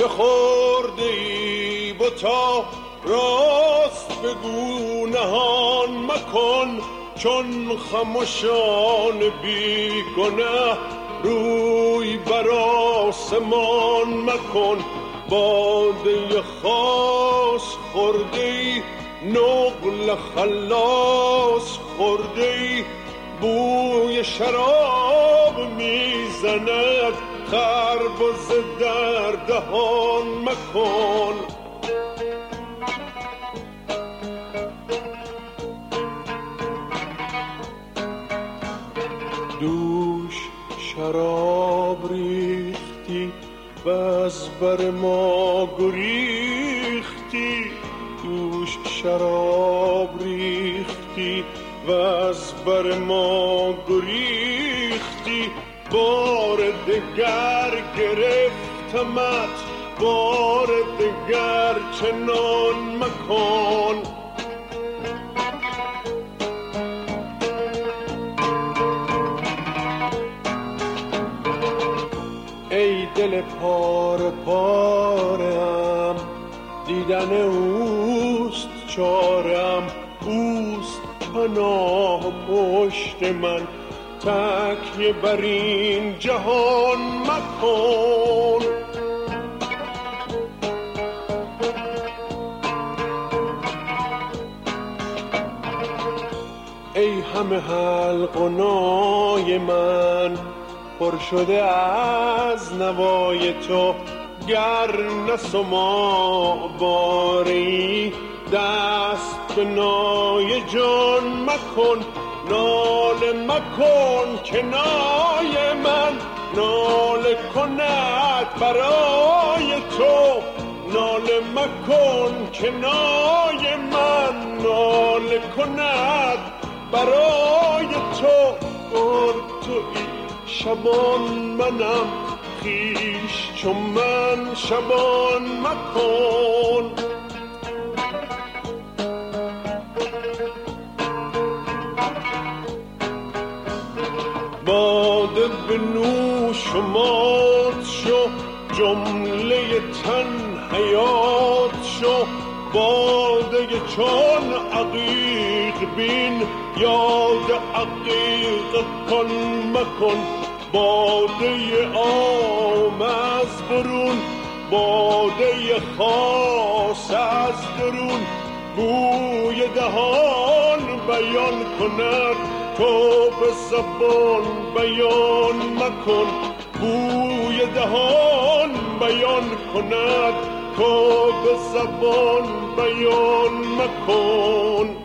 چه خورده ای بتا راست بگو نهان مکن، چون خموشان بی گناه روی بر آسمان مکن. باده خاص خورده ای، نقل خلاص خورده ای، بوی شراب میزند خربز در دهان مکن. دوش شراب ریختی و از بر ما گریختی، دوش شراب ریختی و از بر ما گریختی. بار دگر گرفتمت، بار دگر چنان مکن. ای دل پاره پارم، دیدن اوست چارم، اوست پناه پشت من، تکیه بر این جهان مکن. ای همه حلق و نای من، پر شده از نوای تو، گر نسما باری دست به نای جان مکن. ناله مکن که نای من ناله کند برای تو، ناله مکن که نای من ناله کند برای تو. بر تویی شبان منم، خویش چو من شبان مکن. باده به نوش و مات شو، جمله تن حیات شو. باده چون عقیق بین، یاد عقیق کن مکن. باده عام از برون، باده خاص از درون، بوی دهان بیان کند تو به زبان بیان مکن. بوی دهان بیان کند تو به زبان بیان مکن.